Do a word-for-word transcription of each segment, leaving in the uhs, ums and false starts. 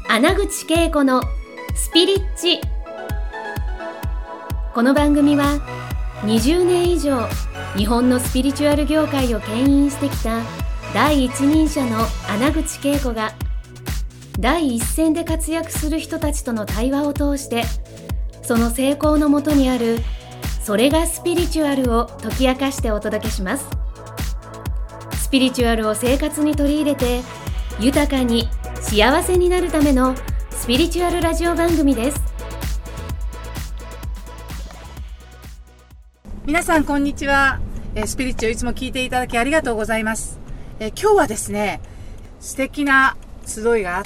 穴口恵子のスピリッチ。この番組はにじゅうねん以上日本のスピリチュアル業界を牽引してきた第一人者の穴口恵子が第一線で活躍する人たちとの対話を通して、その成功のもとにあるそれがスピリチュアルを解き明かしてお届けします。スピリチュアルを生活に取り入れて豊かに幸せになるためのスピリチュアルラジオ番組です。 皆さんこんにちは。スピリチュアルいつも聞いていただきありがとうございます。え今日はですね、素敵な集いがあって、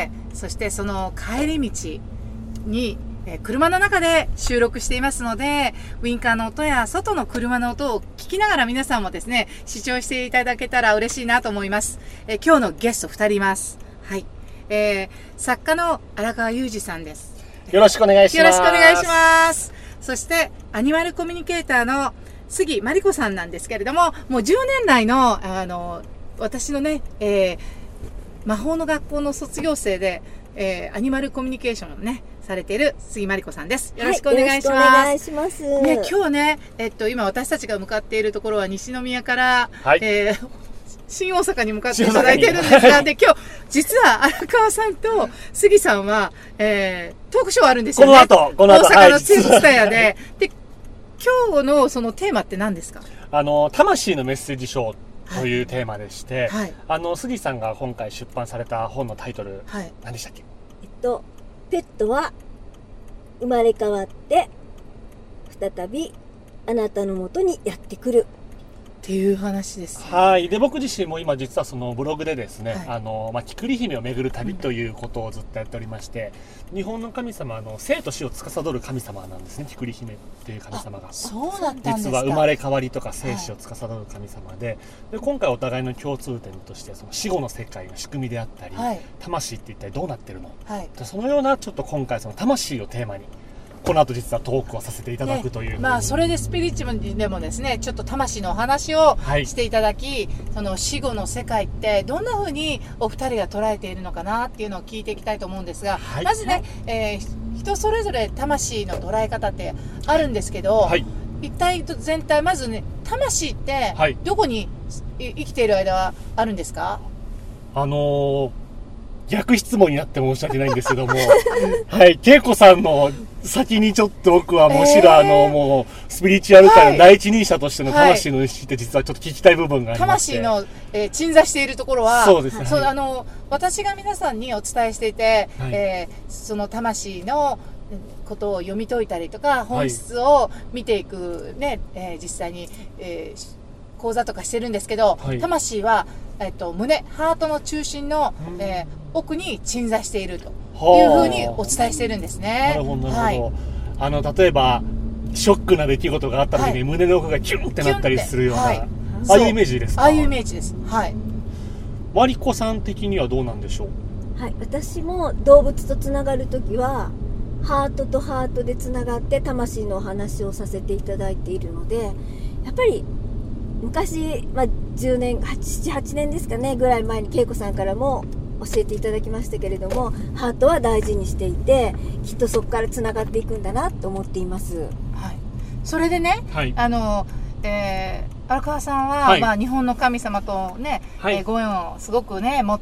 そしてその帰り道にえ車の中で収録していますので、ウインカーの音や外の車の音を聞きながら皆さんもですね、視聴していただけたら嬉しいなと思います。え今日のゲストふたりいます。はい。えー、作家の荒川裕二さんです。 よろしくお願いします。 よろしくお願いします。そしてアニマルコミュニケーターの杉真理子さんなんですけれども、もうじゅうねん来のあの私のね、えー、魔法の学校の卒業生で、えー、アニマルコミュニケーションをねされている杉真理子さんです。よろしくお願いします。はい、 お願いします。 ね、今日ね、えっと今私たちが向かっているところは西宮から、はい、えー、新大阪に向かっていただいているんですが、で今日実は荒川さんと杉さんは、えー、トークショーあるんですよね。 この後、この後、 大阪のツツタヤで、はい、で今日のそのテーマって何ですか？ あの魂のメッセージショーというテーマでして、はい、あの杉さんが今回出版された本のタイトル、はい、何でしたっけ？ えっとペットは生まれ変わって再びあなたのもとにやってくるっていう話です、ね。 はい。で、僕自身も今実はそのブログでですね、はい、あの、まあ、キクリ姫を巡る旅ということをずっとやっておりまして、うん、日本の神様の生と死を司る神様なんですね、キクリ姫っていう神様が。 そうだったんですか。 実は生まれ変わりとか生死を司る神様で、はい、で今回お互いの共通点としてその死後の世界の仕組みであったり、はい、魂って一体どうなってるの、はい、そのようなちょっと今回その魂をテーマにこの後実はトークをさせていただくという、ね、 まあそれでスピリチュアルでもですね、ちょっと魂のお話をしていただき、はい、その死後の世界ってどんな風にお二人が捉えているのかなっていうのを聞いていきたいと思うんですが、はい、まずね、えー、人それぞれ魂の捉え方ってあるんですけど、はい、一体全体まずね、魂ってどこに生きている間はあるんですか？ あのー、逆質問になって申し訳ないんですけどもはい、恵子さんの先にちょっと僕はむしろあの、えー、もうスピリチュアル界の第一人者としての魂の意識って実はちょっと聞きたい部分がありまして、 魂の、えー、鎮座しているところはそうですね、 そう、あの私が皆さんにお伝えしていて、はい、えー、その魂のことを読み解いたりとか本質を見ていくね、はい、えー、実際に、えー講座とかしてるんですけど、はい、魂は、えっと、胸、ハートの中心の、えー、奥に鎮座しているというふうにお伝えしてるんですね。 なるほど、なるほど。はい、あの、例えば、ショックな出来事があった時に、はい、胸の奥がキュンってなったりするような、はい、ああいうイメージですか？ ああいうイメージです。はい。 マリコさん的にはどうなんでしょう？ はい、私も動物とつながるときは、ハートとハートでつながって魂のお話をさせていただいているので、やっぱり、昔、まあ、じゅうねん、なな、はちねんですかねぐらい前に恵子さんからも教えていただきましたけれども、ハートは大事にしていて、きっとそこからつながっていくんだなと思っています。はい。 それでね、はい、あの、えー荒川さんは、はい、まあ、日本の神様とね、はい、えー、ご縁をすごくね持って、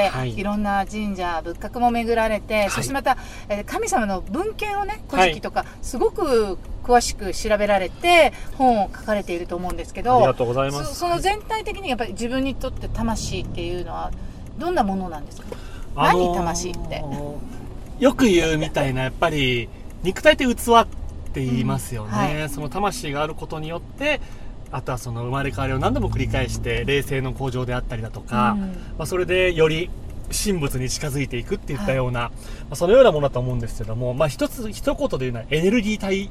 はい、いろんな神社仏閣も巡られて、はい、そしてまた、えー、神様の文献をね、古事記とか、はい、すごく詳しく調べられて本を書かれていると思うんですけど、 ありがとうございます。 そ, その全体的にやっぱり自分にとって魂っていうのはどんなものなんですか？あのー、何魂ってよく言うみたいな、やっぱり肉体って器って言いますよね、うん、はい、その魂があることによってあとはその生まれ変わりを何度も繰り返して霊性の向上であったりだとか、うん、まあ、それでより神仏に近づいていくっていったような、はい、まあ、そのようなものだと思うんですけども、まあ、一つ一言で言うのはエネルギー体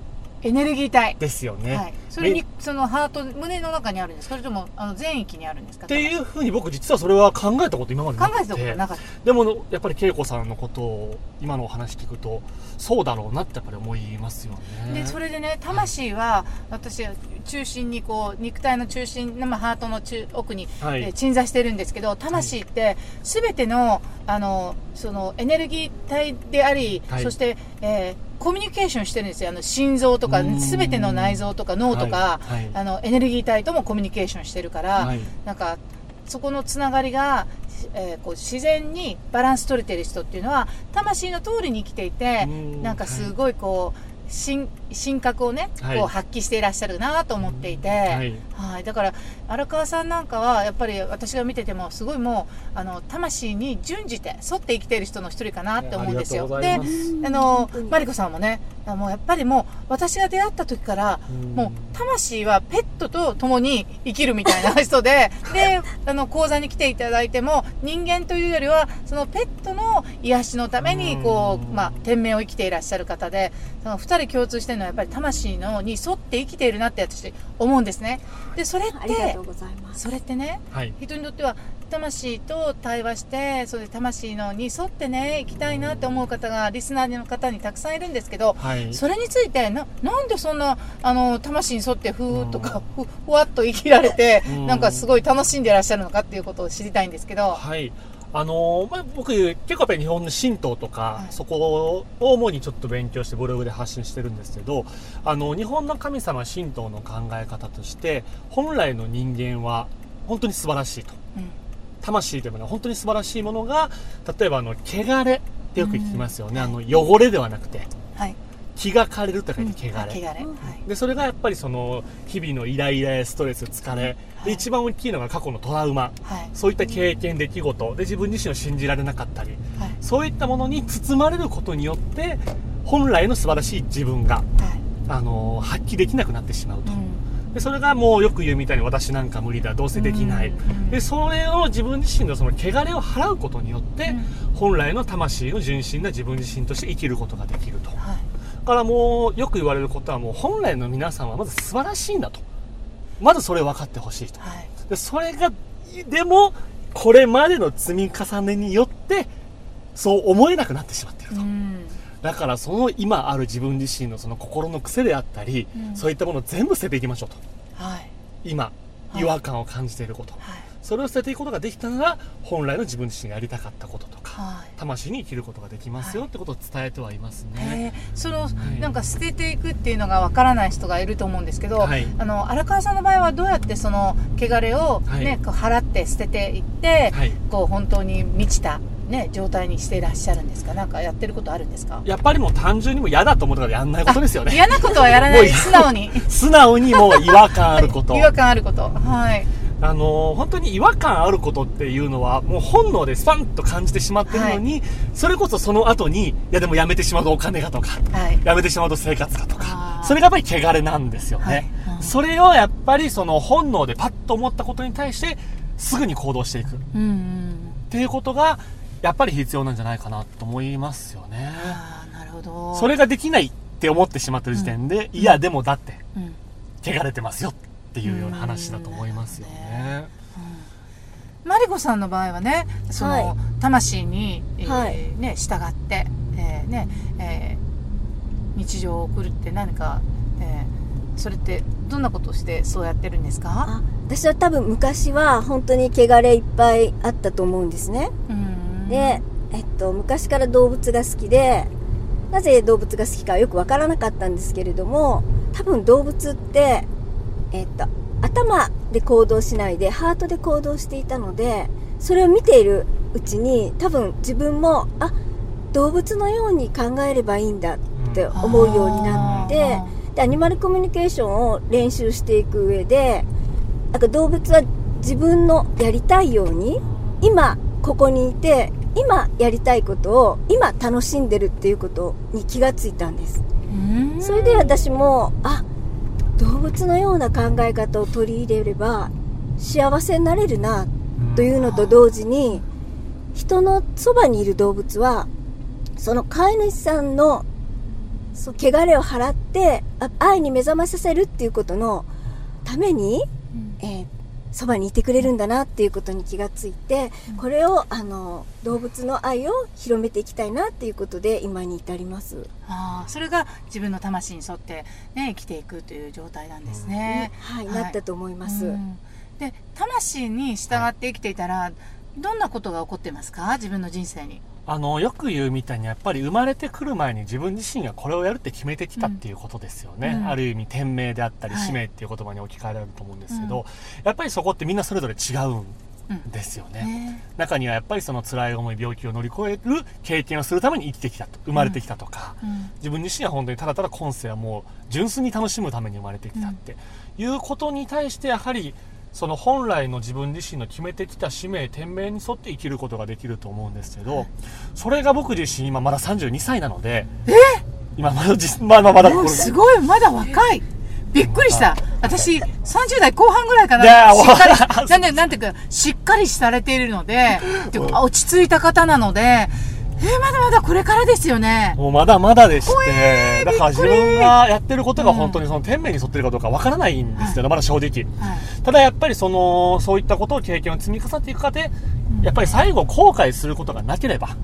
エネルギー体ですよね、 はい、それにそのハート胸の中にあるんですか、それともあの全域にあるんですかっていうふうに僕実はそれは考えたこと今までなくて、 考えたことなかった。 でもやっぱり恵子さんのことを今のお話聞くとそうだろうなってやっぱり思いますよね。 でそれでね、魂は私中心にこう肉体の中心、まあ、ハートの中奥に、はい、えー、鎮座してるんですけど、魂って全ての、あのそのエネルギー体であり、はい、そして、えーコミュニケーションしてるんですよ。あの心臓とか全ての内臓とか脳とか、はいはい、あのエネルギー体ともコミュニケーションしてるから、はい、なんかそこのつながりが、えー、こう自然にバランス取れてる人っていうのは魂の通りに生きていて、なんかすごいこう、神, 神格をね、はい、こう発揮していらっしゃるなと思っていて、はいはい、だから荒川さんなんかはやっぱり私が見ててもすごいもうあの魂に準じて沿って生きている人の一人かなって思うんですよ。で、あのマリコさんもね、もうやっぱりもう私が出会った時からもう魂はペットと共に生きるみたいな人でで、あの講座に来ていただいても人間というよりはそのペットの癒しのためにこう、まあ、天命を生きていらっしゃる方で、そのふたり共通してるのはやっぱり魂のに沿って生きているなって私思うんですね。でそれってありがとうございます。 それってね、はい、人にとっては魂と対話してそれで魂のに沿ってね生きたいなって思う方がリスナーの方にたくさんいるんですけど、はい、それについて な, なんでそんなあの魂に沿ってふーっとかふ, ふわっと生きられてなんかすごい楽しんでいらっしゃるのかっていうことを知りたいんですけど。 はい、あのーまあ、僕結構やっぱり日本の神道とか、はい、そこを主にちょっと勉強してブログで発信してるんですけど、あの日本の神様神道の考え方として本来の人間は本当に素晴らしいと、うん、魂というものは本当に素晴らしいものが、例えばあの汚れってよく聞きますよね、うん、あの汚れではなくて、はい、気が枯れると書いて汚れ、うん、汚れ、はい、でそれがやっぱりその日々のイライラやストレス疲れ、はい、で一番大きいのが過去のトラウマ、はい、そういった経験出来事で自分自身を信じられなかったり、はい、そういったものに包まれることによって本来の素晴らしい自分が、はい、あの発揮できなくなってしまうと、うん、でそれがもうよく言うみたいに私なんか無理だどうせできない、うん、でそれを自分自身のその汚れを払うことによって、うん、本来の魂の純真な自分自身として生きることができると、はい、だからもうよく言われることはもう本来の皆さんはまず素晴らしいんだと、まずそれを分かってほしいと、はい、でそれがでもこれまでの積み重ねによってそう思えなくなってしまっていると、うん、だからその今ある自分自身のその心の癖であったり、うん、そういったものを全部捨てていきましょうと、はい、今違和感を感じていること、はい、それを捨てていくことができたのが本来の自分自身がやりたかったこととか、はい、魂に生きることができますよってことを伝えてはいますね。 その、はい、なんか捨てていくっていうのがわからない人がいると思うんですけど、はい、あの荒川さんの場合はどうやってその汚れを、ね、はい、こう払って捨てていって、はい、こう本当に満ちたね、状態にしていらっしゃるんですか？なんかやってることあるんですか？ やっぱりもう単純にもう嫌だと思ったからやんないことですよね。 嫌なことはやらない。素直に素直にもう違和感あること違和感あること、はい、 あのー、本当に違和感あることっていうのはもう本能でスパンと感じてしまってるのに、はい、それこそその後にいやでもやめてしまうとお金がとか、はい、やめてしまうと生活がとか、それがやっぱり汚れなんですよね、はい、うん、それをやっぱりその本能でパッと思ったことに対してすぐに行動していく、うんうん、っていうことがやっぱり必要なんじゃないかなと思いますよね。 あ、なるほど。 それができないって思ってしまってる時点で、うん、いやでもだって、うん、汚れてますよっていうような話だと思いますよね。 うん、マリコさんの場合はね、その、はい、魂に、えーはい、ね、従って、えーねえー、日常を送るって何か、えー、それってどんなことをしてそうやってるんですか？ あ、私は多分昔は本当に汚れいっぱいあったと思うんですね。うん、で、えっと、昔から動物が好きで、なぜ動物が好きかはよくわからなかったんですけれども、多分動物って、えっと、頭で行動しないでハートで行動していたので、それを見ているうちに多分自分もあ動物のように考えればいいんだって思うようになって、でアニマルコミュニケーションを練習していく上で、なんか動物は自分のやりたいように今ここにいて今やりたいことを今楽しんでるっていうことに気がついたんです。それで私もあ動物のような考え方を取り入れれば幸せになれるなというのと同時に、人のそばにいる動物はその飼い主さんのそう汚れを払ってってあ愛に目覚まさせるっていうことのために、うん、えーそばにいてくれるんだなっていうことに気がついて、うん、これをあの動物の愛を広めていきたいなっていうことで今に至ります。 あ、それが自分の魂に沿って、ね、生きていくという状態なんですね、 うん、はい、はい、なったと思います、うん、 で魂に従って生きていたらどんなことが起こってますか、自分の人生に。 あのよく言うみたいにやっぱり生まれてくる前に自分自身がこれをやるって決めてきたっていうことですよね、うん、ある意味天命であったり、はい、使命っていう言葉に置き換えられると思うんですけど、うん、やっぱりそこってみんなそれぞれ違うんですよね、うんね、中にはやっぱりその辛い思い病気を乗り越える経験をするために生きてきたと、生まれてきたとか、うん、自分自身は本当にただただ今世はもう純粋に楽しむために生まれてきたっていうことに対してやはりその本来の自分自身の決めてきた使命天命に沿って生きることができると思うんですけど、それが僕自身今まださんじゅうにさいなので、 え今まだまだまだもうすごいまだ若い、びっくりした。私さんじゅう代後半ぐらいかな、しっかりなんでなんていうかしっかりされているので落ち着いた方なので、えー、まだまだこれからですよね。 もうまだまだでして、だから自分がやってることが本当にその天命に沿ってるかどうかわからないんですよね、はい、まだ正直、はい、ただやっぱりそのそういったことを経験を積み重ねていく過程、やっぱり最後後悔することがなければ、はい、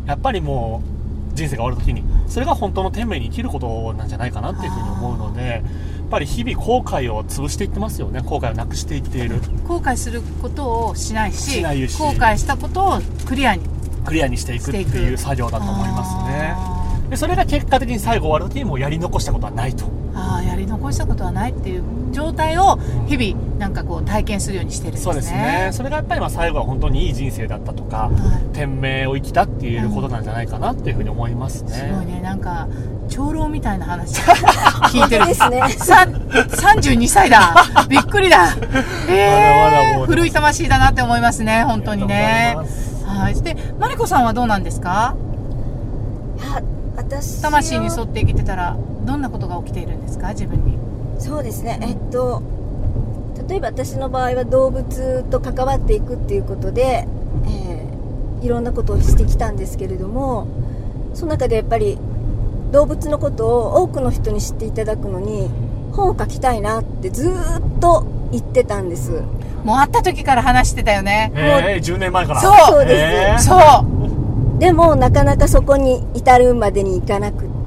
やっぱりもう人生が終わる時にそれが本当の天命に生きることなんじゃないかなっていうふうに思うので、やっぱり日々後悔を潰していってますよね。後悔をなくしていっている。 後悔することをしないし、 しないし後悔したことをクリアにクリアにしていくっていう作業だと思いますね。でそれが結果的に最後終わる時にもうやり残したことはないと。 ああ、やり残したことはないっていう状態を日々なんかこう体験するようにしてるんですね。 そうですね。それがやっぱりまあ最後は本当にいい人生だったとか、はい、天命を生きたっていうことなんじゃないかなっていうふうに思いますね。 すごいね、なんか長老みたいな話聞いてるですね。 ささんじゅうにさいだ。びっくりだ。えー、まだまだもう古い魂だなって思いますね、本当にね。はい。で、マリコさんはどうなんですか？ いや、私魂に沿って生きてたらどんなことが起きているんですか、自分に。 そうですね、えっと例えば私の場合は動物と関わっていくっていうことで、えー、いろんなことをしてきたんですけれども、その中でやっぱり動物のことを多くの人に知っていただくのに本を書きたいなってずーっと言ってたんです。 もう会った時から話してたよね。 えー、じゅうねんまえから。 そうそうです、 えー、そうでもなかなかそこに至るまでにいかなくって、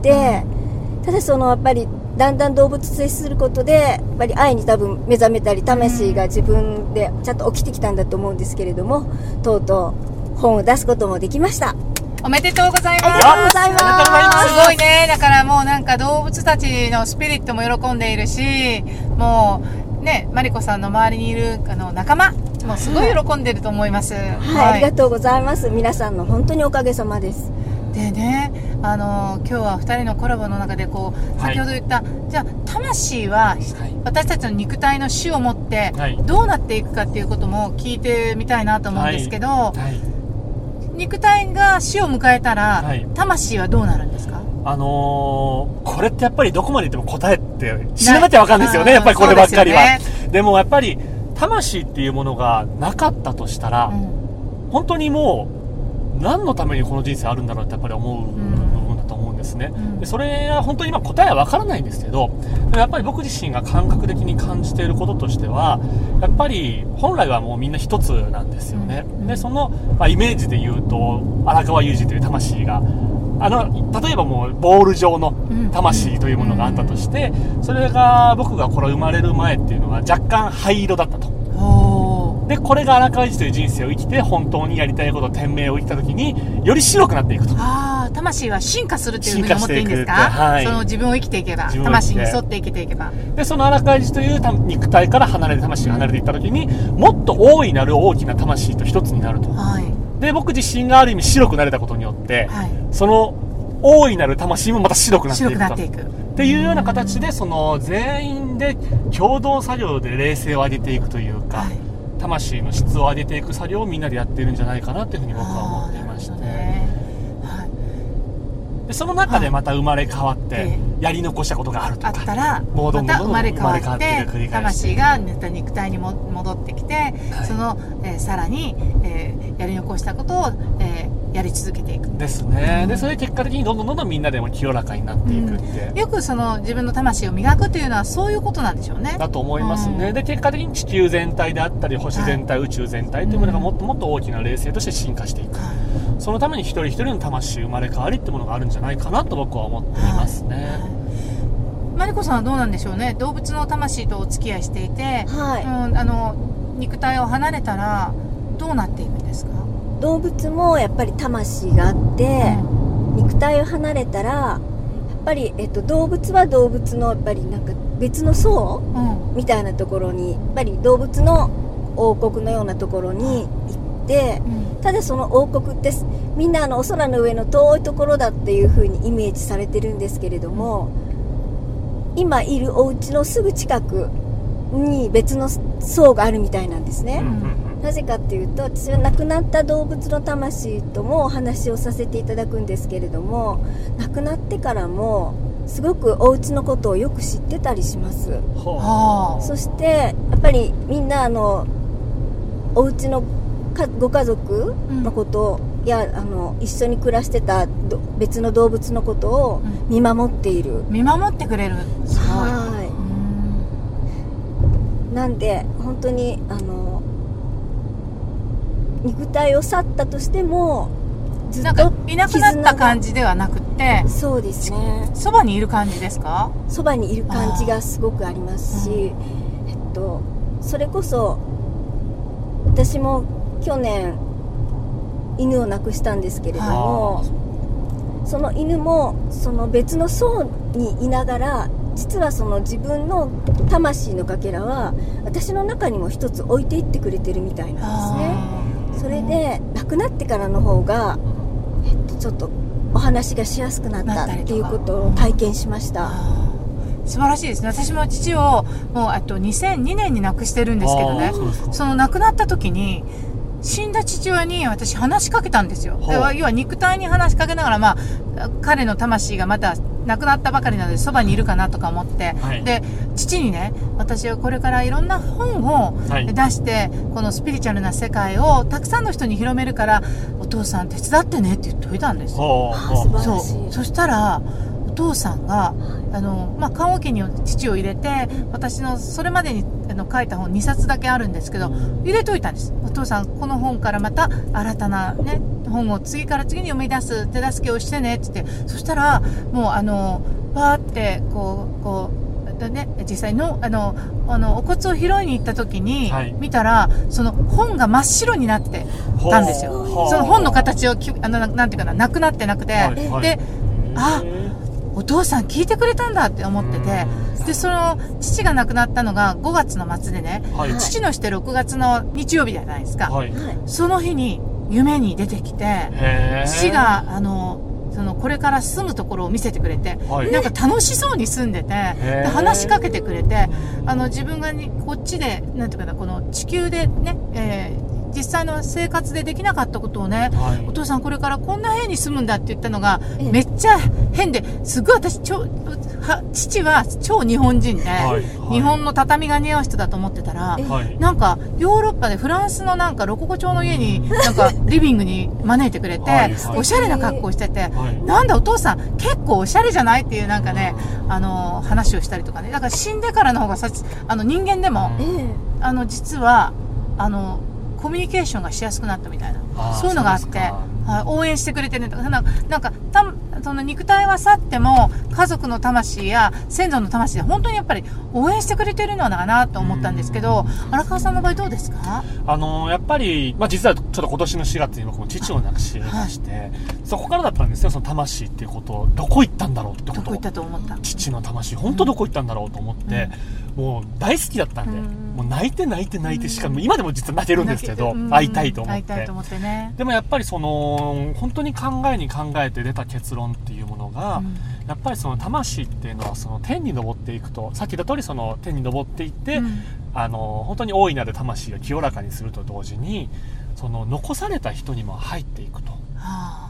うん、ただそのやっぱりだんだん動物と接することでやっぱり愛に多分目覚めたり魂が自分でちゃんと起きてきたんだと思うんですけれども、とうとう本を出すこともできました。 おめでとうございます。 ありがとうございます。 すごいね。だからもうなんか動物たちのスピリットも喜んでいるし、もうね、マリコさんの周りにいるあの仲間もすごい喜んでると思います。はい、 はい、ありがとうございます。皆さんの本当におかげさまです。 でね、あの今日はふたりのコラボの中でこう先ほど言った、はい、じゃあ魂は私たちの肉体の死をもってどうなっていくかっていうことも聞いてみたいなと思うんですけど、はいはい、肉体が死を迎えたら、はい、魂はどうなるんですか？ あのー、これってやっぱりどこまで言っても答えって知らなきゃ分かんないですよね。やっぱりこればっかりは。で, ね、でもやっぱり魂っていうものがなかったとしたら、うん、本当にもう何のためにこの人生あるんだろうってやっぱり思う部分だと思うんですね、うん、でそれは本当に今答えは分からないんですけど、やっぱり僕自身が感覚的に感じていることとしては、やっぱり本来はもうみんな一つなんですよね、うん、でその、まあ、イメージで言うと荒川裕二という魂があの例えばもうボール状の魂というものがあったとして、それが僕がこれ生まれる前っていうのは若干灰色だったと。でこれが荒川裕二という人生を生きて本当にやりたいこと天命を生きた時により白くなっていくと。 ああ、魂は進化するっていうふうに思っていいんですか？はい、その自分を生きていけば、魂に沿って生きていけば。 でその荒川裕二という肉体から離れて魂が離れていった時にもっと大いなる大きな魂と一つになると、はい、で僕自身がある意味白くなれたことによって、はい、その大いなる魂もまた白くなっていくと白くなっていくっていうような形で、その全員で共同作業で霊性を上げていくというか、はい、魂の質を上げていく作業をみんなでやっているんじゃないかなというふうに僕は思っていまして、ね、はい、でその中でまた生まれ変わって、はい、 やり残したことがあるとかあったらもうどんどんどんどんまた生まれ変わって生まれ変わって繰り返して魂がまた肉体にも戻ってきて、 はいその、えーさらに、えーやり残したことを、えーやり続けていくですね、でそれで結果的にどんどんどんどんみんなでも清らかになっていくって、 よくその自分の魂を磨くというのはそういうことなんでしょうね。 だと思いますね、 うんで結果的に地球全体であったり星全体、宇宙全体というものがもっともっと大きな霊性として進化していく、 はそのために一人一人の魂生まれ変わりってものがあるんじゃないかなと僕は思っていますね、 いマリコさんはどうなんでしょうね。動物の魂とお付き合いしていて、 はいうん、あの肉体を離れたらどうなっていくんですか？ 動物もやっぱり魂があって、肉体を離れたらやっぱり、えっと、動物は動物のやっぱりなんか別の層うんみたいなところにやっぱり動物の王国のようなところに行って、 うんただその王国ってみんなあのお空の上の遠いところだっていう風にイメージされてるんですけれども、今いるお家のすぐ近くに別の層があるみたいなんですね、 うんうんうんなぜかっていうと、私は亡くなった動物の魂ともお話をさせていただくんですけれども、亡くなってからもすごくお家のことをよく知ってたりします。 ほうはあそしてやっぱりみんなあのお家のかご家族のことや、あの一緒に暮らしてたど別の動物のことを見守っている、 見守ってくれる。すごい。 はうんいなんで本当にあの肉体を去ったとしてもずなんかっといなくなった感じではなくて、 そうですね、 そばにいる感じですか？ そばにいる感じがすごくありますし、 あーえっと、それこそ私も去年犬を亡くしたんですけれども、その犬もその別の層にいながら実はその自分の魂のかけらは私の中にも一つ置いていってくれてるみたいなんですね。 あそれで亡くなってからの方が、えっと、ちょっとお話がしやすくなったっていうことを体験しました。 あー素晴らしいですね。私も父をもうあとにせんにねんに亡くしてるんですけどねあーそうですか。 その亡くなった時に死んだ父親に私話しかけたんですよ。ではあ要は肉体に話しかけながら、まあ、彼の魂がまた亡くなったばかりなのでそばにいるかなとか思って、 はいで父にね、私はこれからいろんな本をはい出して、このスピリチュアルな世界をたくさんの人に広めるからお父さん手伝ってねって言っておいたんですよ。 ほうあーほう素晴らしいそうそしたらお父さんがあの、まあ、棺桶に父を入れて、私のそれまでにあの書いた本にさつだけあるんですけど入れといたんです。お父さんこの本からまた新たなね本を次から次に読み出す手助けをしてねって言って、そしたらもうあのバーってこうこうね、実際のあのあのお骨を拾いに行った時に、 はい見たらその本が真っ白になってたんですよ。 ほうその本の形をきあのななんていうかな、なくなってなくて、 はいはいであへーお父さん聞いてくれたんだって思ってて、でその父が亡くなったのがごがつの末でね、 はい父のしてろくがつの日曜日じゃないですか、 はいはいその日に夢に出てきて、 へー父があのそのこれから住むところを見せてくれて、 はいなんか楽しそうに住んでて、でー話しかけてくれて、あの自分がにこっちでなんていうかな、この地球でね、えー実際の生活でできなかったことをね、 はいお父さんこれからこんな部屋に住むんだって言ったのがええめっちゃ変で、すごい私超は父は超日本人で、 はいはい日本の畳が似合う人だと思ってたら、 えはいなんかヨーロッパでフランスのなんかロココ調の家になんかリビングに招いてくれて、 はいはいおしゃれな格好してて、 はいなんだお父さん結構おしゃれじゃないっていうなんかね、あの話をしたりとかね、だから死んでからの方がさあの人間でも、 ええあの実はあのコミュニケーションがしやすくなったみたいな、 あーそういうのがあって、 そうですかはい、応援してくれてねとか、なんかなんかたその肉体は去っても家族の魂や先祖の魂で本当にやっぱり応援してくれてるのかなと思ったんですけど、荒川さんの場合どうですか？ あのーやっぱり、まあ、実はちょっと今年のしがつに僕も父を亡くしまして、そこからだったんですよ。その魂っていうことをどこ行ったんだろうってことをどこ行ったと思った？ 父の魂本当どこ行ったんだろうと思って、もう大好きだったんで、 うんもう泣いて泣いて泣いてしかも今でも実は泣けるんですけど、 うん会いたいと思って会いたいと思ってね。 でもやっぱりその本当に考えに考えて出た結論っていうものが、 うんやっぱりその魂っていうのはその天に昇っていくと、さっき言った通りその天に昇っていって、 うんあの本当に大いなる魂を清らかにすると同時に、その残された人にも入っていくと。 は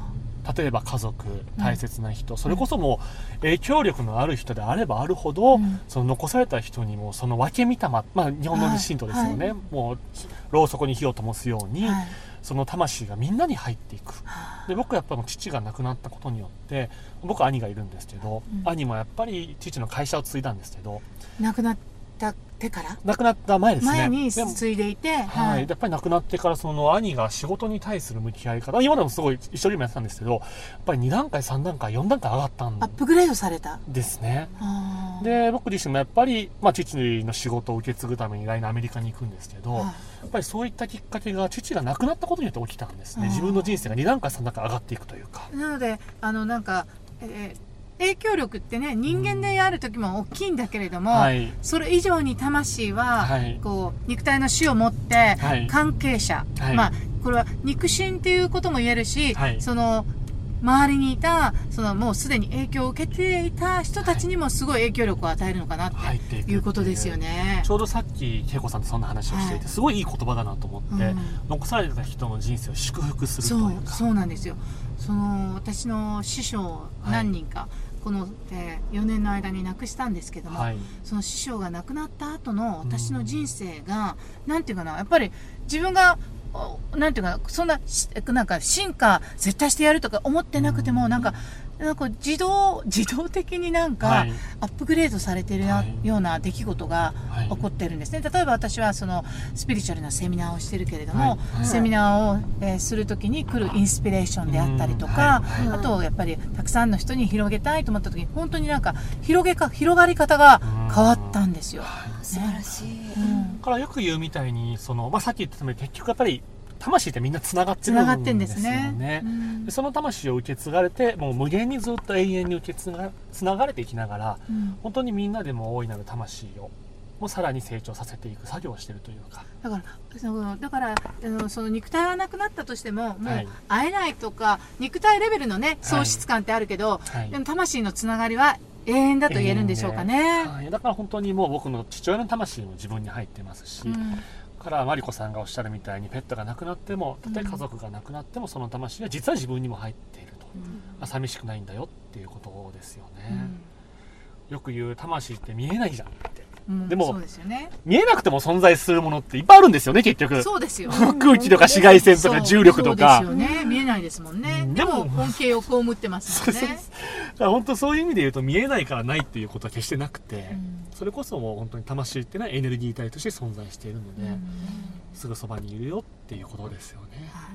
例えば家族、大切な人、うん、それこそもう影響力のある人であればあるほど、うん、その残された人にもその分け御霊、まあ、日本の神道ですよね、はい、もうろうそくに火を灯すように、はい、その魂がみんなに入っていく。で僕はやっぱり父が亡くなったことによって、僕は兄がいるんですけど、うん、兄もやっぱり父の会社を継いだんですけど、 亡くなったてから亡くなった前ですね。 前に継いでいて、 はい、やっぱり亡くなってからその兄が仕事に対する向き合い方、今でもすごい一生懸命やってたんですけど、やっぱりに段階さん段階よん段階上がったんアップグレードされたですね。で僕自身もやっぱり、まあ、父の仕事を受け継ぐために来年アメリカに行くんですけど、やっぱりそういったきっかけが父が亡くなったことによって起きたんですね。自分の人生がに段階さん段階上がっていくというか。 なのであのなんか、えー影響力ってね、人間である時も大きいんだけれども、はい、それ以上に魂は、はい、こう肉体の死をもって、はい、関係者、はい、まあこれは肉親っていうことも言えるし、はい、その周りにいたそのもうすでに影響を受けていた人たちにもすごい影響力を与えるのかなっていうことですよね。 ちょうどさっき恵子さんとそんな話をしていて、はい、すごいいい言葉だなと思って、うん、残された人の人生を祝福するというか。 そう、そうなんですよ。その私の師匠何人か、はい、この、えー、よねんの間に亡くしたんですけども、はい、その師匠が亡くなった後の私の人生が、うん、なんていうかな、やっぱり自分がなんていうかそんななんか進化絶対してやるとか思ってなくても、うん、なんかなんか自動自動的になんかアップグレードされているような出来事が起こってるんですね。例えば私はそのスピリチュアルなセミナーをしてるけれども、はい、セミナーを、えー、するときに来るインスピレーションであったりとか、はいはい、あとやっぱりたくさんの人に広げたいと思ったときに本当になんか広げか広がり方が変わったんですよ。 素晴らしい。 うん、からよく言うみたいにその、まあ、さっき言ったとおり結局やっぱり魂ってみんなつながってるんですよね。ね、うん、でその魂を受け継がれてもう無限にずっと永遠に受け継がつながれていきながら、うん、本当にみんなでも大いなる魂をもうさらに成長させていく作業をしているというか。 だからそのだからその肉体はなくなったとしてももう会えないとか、はい、肉体レベルのね喪失感ってあるけど、はい、でも魂のつながりは永遠だと言えるんでしょうかね。 はい、だから本当にもう僕の父親の魂も自分に入ってますし、うん、からマリコさんがおっしゃるみたいにペットが亡くなっても、たとえ家族が亡くなってもその魂は実は自分にも入っていると、うん、寂しくないんだよっていうことですよね。うん、よく言う魂って見えないじゃんって。うん、でもそうですよね、見えなくても存在するものっていっぱいあるんですよね結局。 そうですよ。 空気とか紫外線とか重力とか。 そうですよね。見えないですもんね。うん、でも恩恵を被ってますもんね。そうそうそう。だから本当そういう意味で言うと見えないからないっていうことは決してなくて、うん、それこそもう本当に魂っていうのはエネルギー体として存在しているので、うん、すぐそばにいるよっていうことですよね。はい、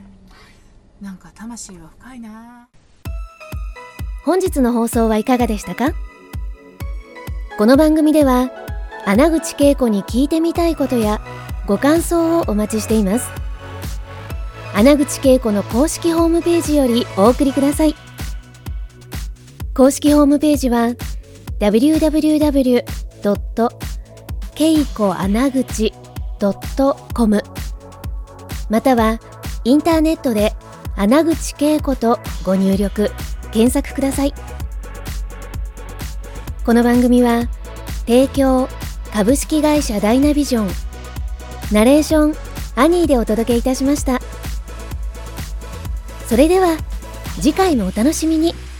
なんか魂は深いな。 本日の放送はいかがでしたか？この番組では穴口恵子に聞いてみたいことやご感想をお待ちしています。穴口恵子の公式ホームページよりお送りください。公式ホームページは ダブリューダブリューダブリュードットケイコアナグチドットコム またはインターネットで穴口恵子とご入力検索ください。この番組は提供株式会社ダイナビジョン、ナレーションアニーでお届けいたしました。それでは次回もお楽しみに。